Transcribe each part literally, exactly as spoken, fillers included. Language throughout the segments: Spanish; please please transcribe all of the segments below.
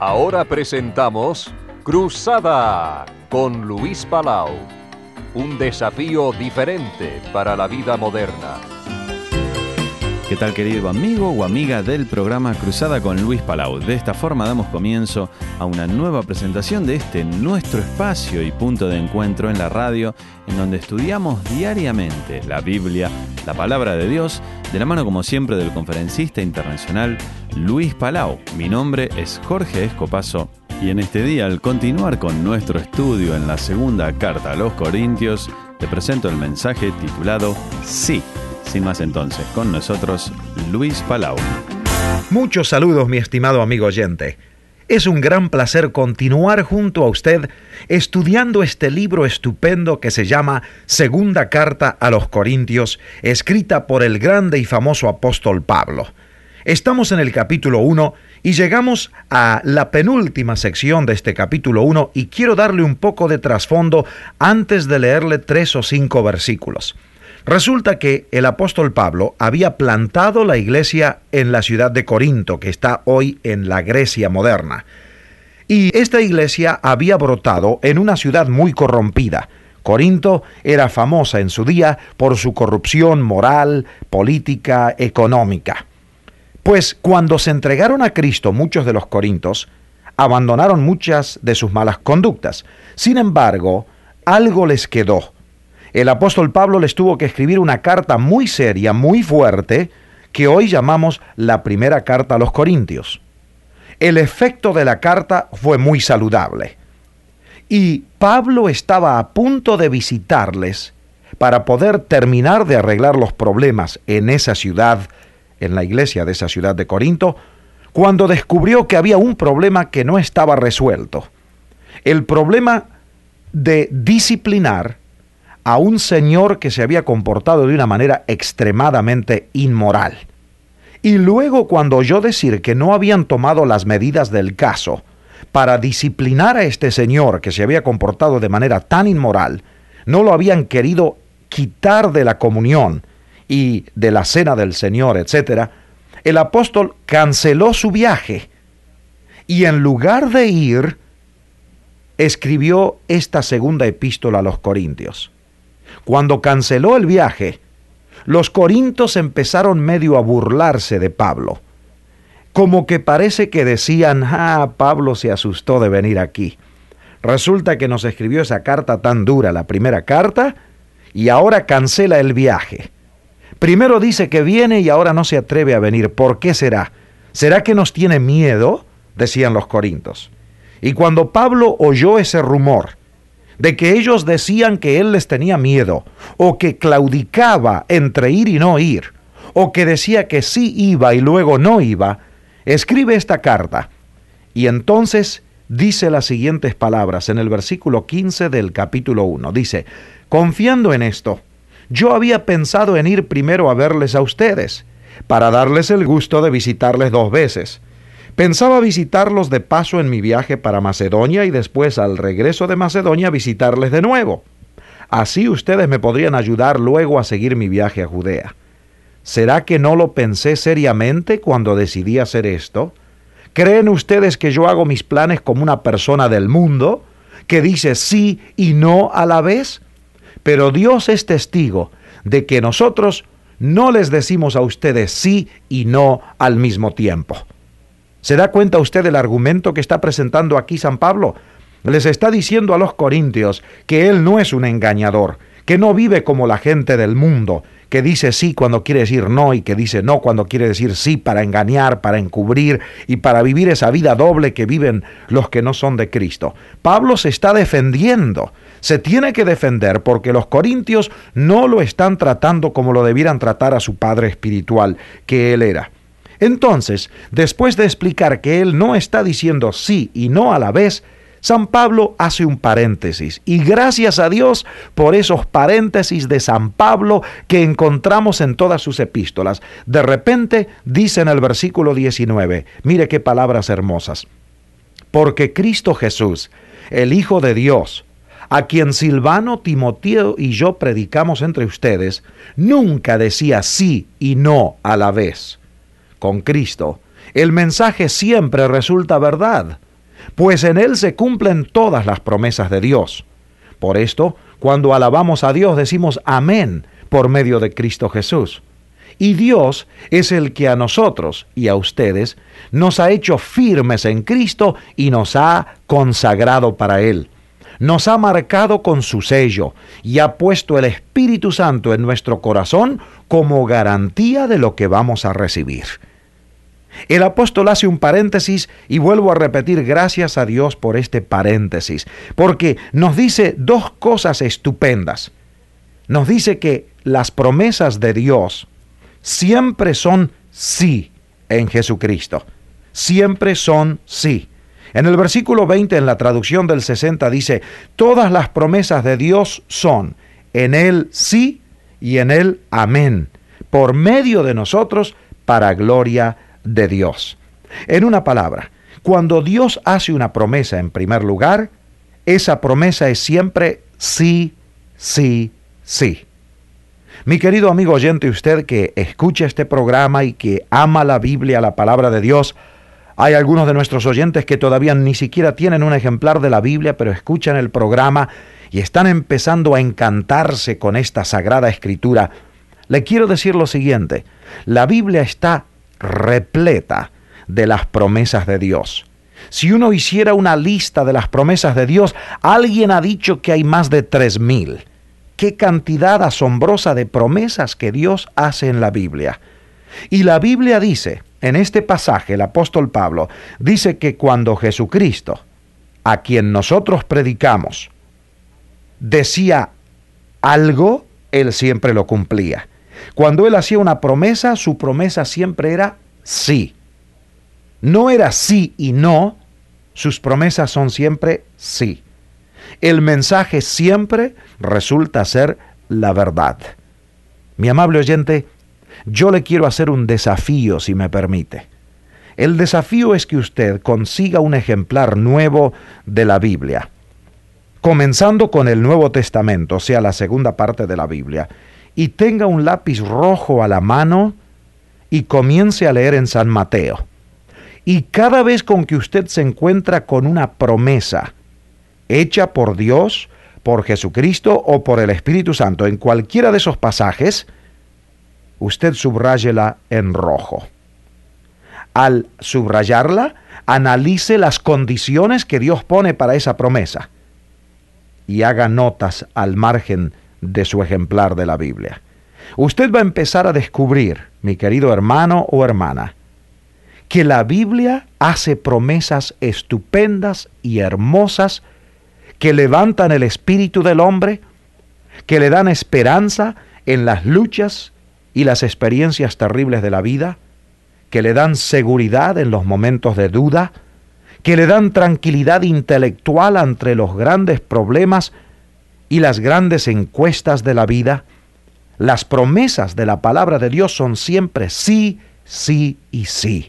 Ahora presentamos Cruzada con Luis Palau. Un desafío diferente para la vida moderna. ¿Qué tal, querido amigo o amiga del programa Cruzada con Luis Palau? De esta forma damos comienzo a una nueva presentación de este nuestro espacio y punto de encuentro en la radio, en donde estudiamos diariamente la Biblia, la palabra de Dios, de la mano como siempre del conferencista internacional Luis Palau. Mi nombre es Jorge Escopazo y en este día, al continuar con nuestro estudio en la segunda carta a los Corintios, te presento el mensaje titulado Sí. Sin más entonces, con nosotros, Luis Palau. Muchos saludos, mi estimado amigo oyente. Es un gran placer continuar junto a usted estudiando este libro estupendo que se llama Segunda Carta a los Corintios, escrita por el grande y famoso apóstol Pablo. Estamos en el capítulo uno y llegamos a la penúltima sección de este capítulo uno y quiero darle un poco de trasfondo antes de leerle tres o cinco versículos. Resulta que el apóstol Pablo había plantado la iglesia en la ciudad de Corinto, que está hoy en la Grecia moderna. Y esta iglesia había brotado en una ciudad muy corrompida. Corinto era famosa en su día por su corrupción moral, política, económica. Pues cuando se entregaron a Cristo muchos de los corintos, abandonaron muchas de sus malas conductas. Sin embargo, algo les quedó. El apóstol Pablo les tuvo que escribir una carta muy seria, muy fuerte, que hoy llamamos la primera carta a los Corintios. El efecto de la carta fue muy saludable. Y Pablo estaba a punto de visitarles para poder terminar de arreglar los problemas en esa ciudad, en la iglesia de esa ciudad de Corinto, cuando descubrió que había un problema que no estaba resuelto. El problema de disciplinar a un señor que se había comportado de una manera extremadamente inmoral. Y luego, cuando oyó decir que no habían tomado las medidas del caso para disciplinar a este señor que se había comportado de manera tan inmoral, no lo habían querido quitar de la comunión y de la cena del Señor, etcétera, el apóstol canceló su viaje y en lugar de ir, escribió esta segunda epístola a los Corintios. Cuando canceló el viaje, los corintios empezaron medio a burlarse de Pablo. Como que parece que decían, ah, Pablo se asustó de venir aquí. Resulta que nos escribió esa carta tan dura, la primera carta, y ahora cancela el viaje. Primero dice que viene y ahora no se atreve a venir. ¿Por qué será? ¿Será que nos tiene miedo? Decían los corintios. Y cuando Pablo oyó ese rumor de que ellos decían que él les tenía miedo, o que claudicaba entre ir y no ir, o que decía que sí iba y luego no iba, escribe esta carta. Y entonces dice las siguientes palabras en el versículo quince del capítulo uno. Dice, confiando en esto, yo había pensado en ir primero a verles a ustedes, para darles el gusto de visitarles dos veces. Pensaba visitarlos de paso en mi viaje para Macedonia y después al regreso de Macedonia visitarles de nuevo. Así ustedes me podrían ayudar luego a seguir mi viaje a Judea. ¿Será que no lo pensé seriamente cuando decidí hacer esto? ¿Creen ustedes que yo hago mis planes como una persona del mundo, que dice sí y no a la vez? Pero Dios es testigo de que nosotros no les decimos a ustedes sí y no al mismo tiempo. ¿Se da cuenta usted del argumento que está presentando aquí San Pablo? Les está diciendo a los corintios que él no es un engañador, que no vive como la gente del mundo, que dice sí cuando quiere decir no y que dice no cuando quiere decir sí para engañar, para encubrir y para vivir esa vida doble que viven los que no son de Cristo. Pablo se está defendiendo, se tiene que defender porque los corintios no lo están tratando como lo debieran tratar a su padre espiritual, que él era. Entonces, después de explicar que él no está diciendo sí y no a la vez, San Pablo hace un paréntesis. Y gracias a Dios por esos paréntesis de San Pablo que encontramos en todas sus epístolas. De repente dice en el versículo diecinueve, mire qué palabras hermosas. Porque Cristo Jesús, el Hijo de Dios, a quien Silvano, Timoteo y yo predicamos entre ustedes, nunca decía sí y no a la vez. Con Cristo, el mensaje siempre resulta verdad, pues en Él se cumplen todas las promesas de Dios. Por esto, cuando alabamos a Dios, decimos amén por medio de Cristo Jesús. Y Dios es el que a nosotros y a ustedes nos ha hecho firmes en Cristo y nos ha consagrado para Él. Nos ha marcado con su sello y ha puesto el Espíritu Santo en nuestro corazón como garantía de lo que vamos a recibir. El apóstol hace un paréntesis y vuelvo a repetir gracias a Dios por este paréntesis, porque nos dice dos cosas estupendas. Nos dice que las promesas de Dios siempre son sí en Jesucristo. Siempre son sí. En el versículo veinte, en la traducción del sesenta, dice, todas las promesas de Dios son en Él sí y en Él amén, por medio de nosotros para gloria de Dios. En una palabra, cuando Dios hace una promesa en primer lugar, esa promesa es siempre sí, sí, sí. Mi querido amigo oyente, usted que escucha este programa y que ama la Biblia, la palabra de Dios, hay algunos de nuestros oyentes que todavía ni siquiera tienen un ejemplar de la Biblia, pero escuchan el programa y están empezando a encantarse con esta sagrada escritura. Le quiero decir lo siguiente, la Biblia está repleta de las promesas de Dios. Si uno hiciera una lista de las promesas de Dios, alguien ha dicho que hay más de tres mil. ¡Qué cantidad asombrosa de promesas que Dios hace en la Biblia! Y la Biblia dice, en este pasaje, el apóstol Pablo dice que cuando Jesucristo, a quien nosotros predicamos, decía algo, Él siempre lo cumplía. Cuando Él hacía una promesa, su promesa siempre era sí. No era sí y no, sus promesas son siempre sí. El mensaje siempre resulta ser la verdad. Mi amable oyente, yo le quiero hacer un desafío, si me permite. El desafío es que usted consiga un ejemplar nuevo de la Biblia, comenzando con el Nuevo Testamento, o sea, la segunda parte de la Biblia, y tenga un lápiz rojo a la mano y comience a leer en San Mateo. Y cada vez con que usted se encuentra con una promesa hecha por Dios, por Jesucristo o por el Espíritu Santo, en cualquiera de esos pasajes, usted subráyela en rojo. Al subrayarla, analice las condiciones que Dios pone para esa promesa y haga notas al margen de su ejemplar de la Biblia. Usted va a empezar a descubrir, mi querido hermano o hermana, que la Biblia hace promesas estupendas y hermosas que levantan el espíritu del hombre, que le dan esperanza en las luchas y las experiencias terribles de la vida, que le dan seguridad en los momentos de duda, que le dan tranquilidad intelectual ante los grandes problemas y las grandes encuestas de la vida. Las promesas de la palabra de Dios son siempre sí, sí y sí.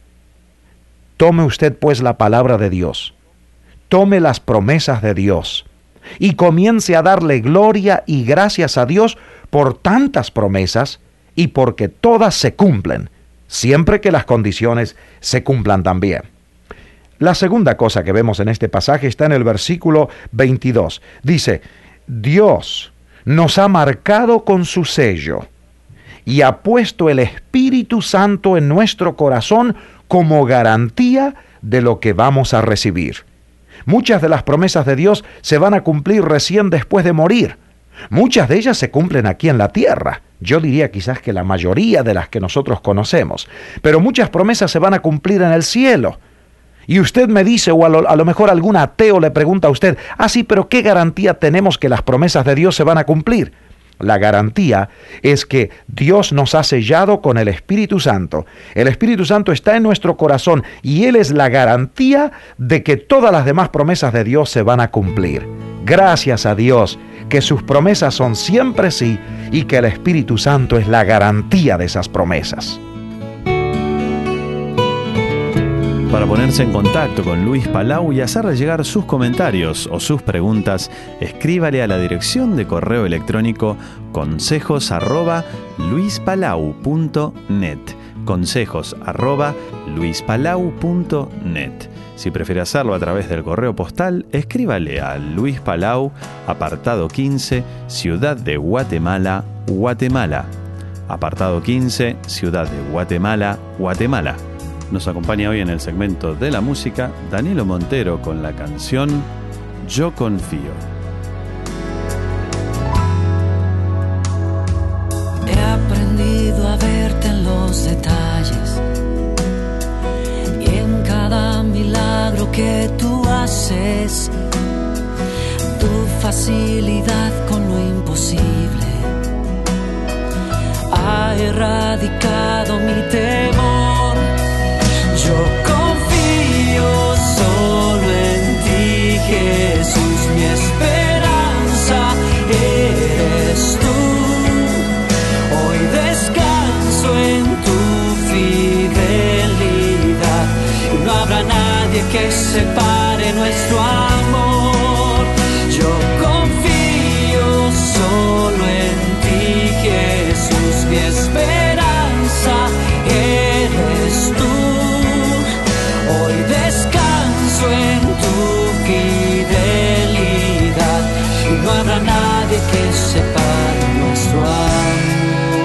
Tome usted pues la palabra de Dios, tome las promesas de Dios y comience a darle gloria y gracias a Dios por tantas promesas y porque todas se cumplen, siempre que las condiciones se cumplan también. La segunda cosa que vemos en este pasaje está en el versículo veintidós. Dice, Dios nos ha marcado con su sello y ha puesto el Espíritu Santo en nuestro corazón como garantía de lo que vamos a recibir. Muchas de las promesas de Dios se van a cumplir recién después de morir. Muchas de ellas se cumplen aquí en la tierra. Yo diría quizás que la mayoría de las que nosotros conocemos. Pero muchas promesas se van a cumplir en el cielo. Y usted me dice, o a lo, a lo mejor algún ateo le pregunta a usted, ah sí, pero ¿qué garantía tenemos que las promesas de Dios se van a cumplir? La garantía es que Dios nos ha sellado con el Espíritu Santo. El Espíritu Santo está en nuestro corazón y Él es la garantía de que todas las demás promesas de Dios se van a cumplir. Gracias a Dios que sus promesas son siempre sí y que el Espíritu Santo es la garantía de esas promesas. Para ponerse en contacto con Luis Palau y hacerle llegar sus comentarios o sus preguntas, escríbale a la dirección de correo electrónico consejos arroba luispalau punto net. consejos arroba luispalau punto net. Si prefiere hacerlo a través del correo postal, escríbale a Luis Palau, apartado quince, Ciudad de Guatemala, Guatemala. Apartado quince, Ciudad de Guatemala, Guatemala. Nos acompaña hoy en el segmento de la música Danilo Montero con la canción Yo Confío. He aprendido a verte en los detalles y en cada milagro que tú haces, tu facilidad con lo imposible ha erradicado mi temor. Yo confío solo en ti, Jesús, mi esperanza eres tú. Hoy descanso en tu fidelidad y no habrá nadie que separe nuestro amor. Yo confío solo en ti, Jesús, mi esperanza eres tú. Hoy descanso en tu fidelidad y no habrá nadie que separe nuestro amor.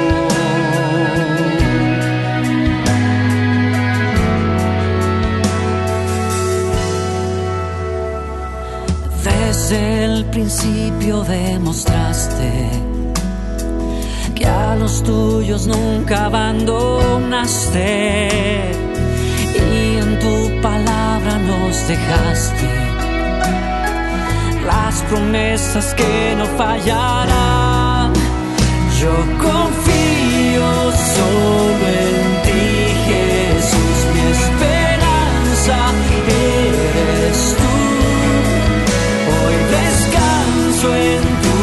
Desde el principio demostraste que a los tuyos nunca abandonaste y en tu palabra nos dejaste las promesas que no fallarán. Yo confío solo en ti, Jesús, mi esperanza eres tú. Hoy descanso en tu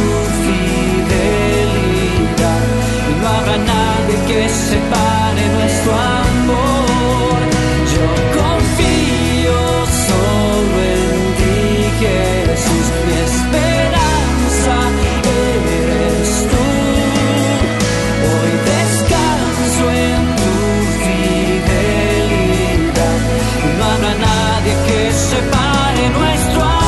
fidelidad y no habrá nadie que separe nuestro amor. Yo confío solo en ti, Jesús, mi esperanza eres tú. Hoy descanso en tu fidelidad y no habrá nadie que separe nuestro amor.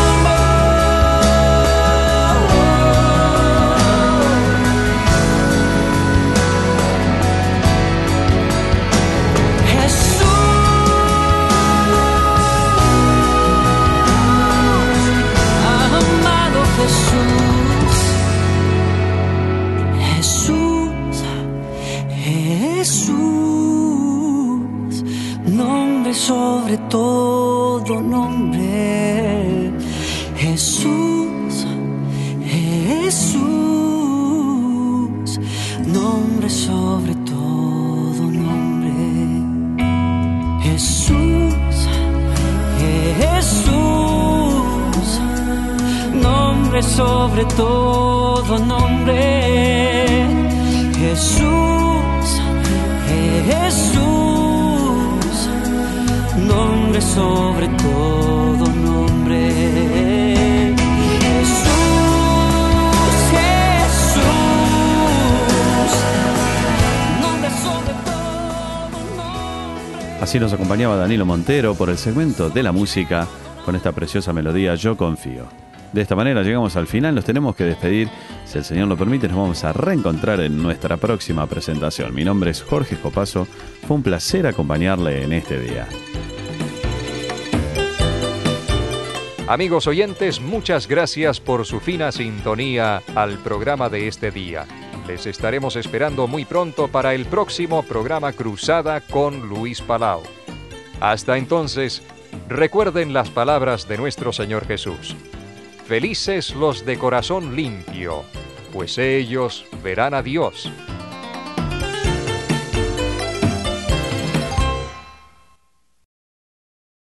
Sobre todo nombre, Jesús, Jesús, nombre sobre todo nombre, Jesús, Jesús, nombre sobre todo nombre, Jesús, Jesús, nombre sobre todo nombre. Jesús, Jesús, nombre sobre todo nombre. Así nos acompañaba Danilo Montero por el segmento de la música con esta preciosa melodía Yo Confío. De esta manera llegamos al final, nos tenemos que despedir. Si el Señor lo permite, nos vamos a reencontrar en nuestra próxima presentación. Mi nombre es Jorge Copazo, fue un placer acompañarle en este día. Amigos oyentes, muchas gracias por su fina sintonía al programa de este día. Les estaremos esperando muy pronto para el próximo programa Cruzada con Luis Palau. Hasta entonces, recuerden las palabras de nuestro Señor Jesús. Felices los de corazón limpio, pues ellos verán a Dios.